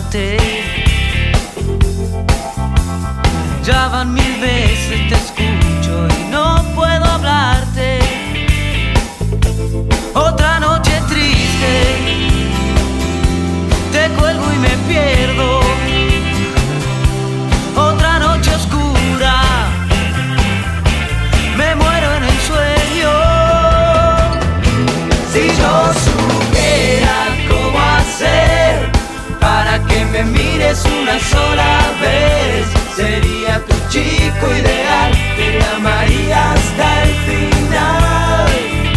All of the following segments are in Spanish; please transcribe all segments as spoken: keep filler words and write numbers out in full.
amarte. Ya van mil veces te escucho y no puedo hablarte. Otra noche triste, te cuelgo y me pierdo. Otra noche oscura, me muero en el sueño. Si yo supiera cómo hacer para que me mires una sola vez, sería tu chico ideal, te amaría hasta el final.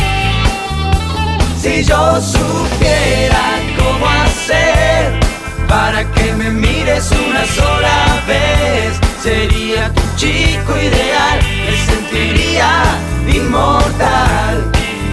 Si yo supiera cómo hacer para que me mires una sola vez, sería tu chico ideal, me sentiría inmortal.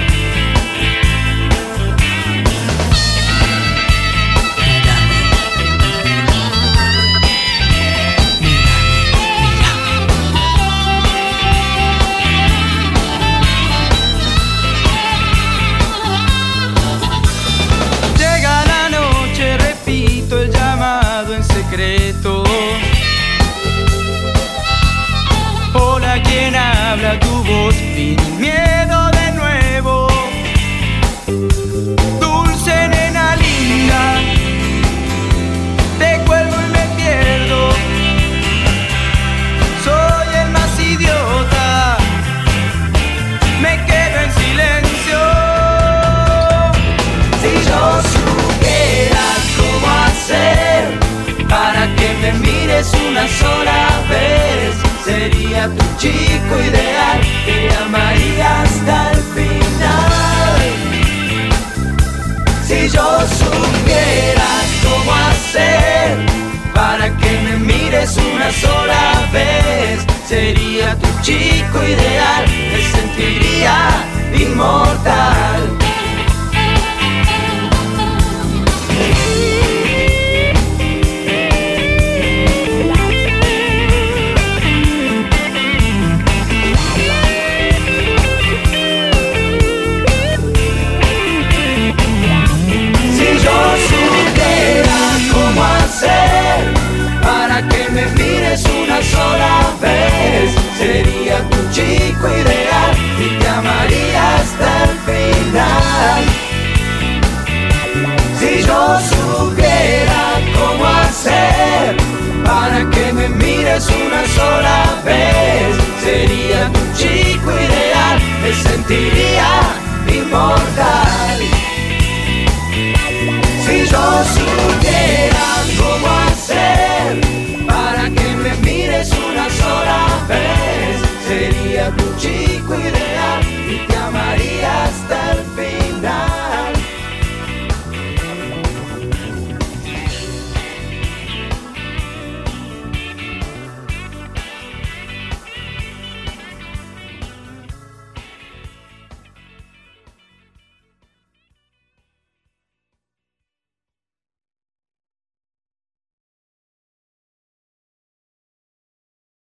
Hola, ¿quién habla? Tu voz, fin, miedo de nuevo. Dulce nena linda, te cuelgo y me pierdo. Soy el más idiota, me quedo en silencio. Si yo supiera cómo hacer para que me mires una sola vez, sería tu chico ideal, te amaría hasta el final. Si yo supiera cómo hacer para que me mires una sola vez, sería tu chico ideal, me sentiría inmortal. Para que me mires una sola vez, sería tu chico ideal y te amaría hasta el final. Si yo supiera cómo hacer para que me mires una sola vez, sería tu chico ideal, me sentiría inmortal. Si yo supiera cómo hacer para que me mires una sola vez, sería tu chico ideal y te amaría hasta el fin.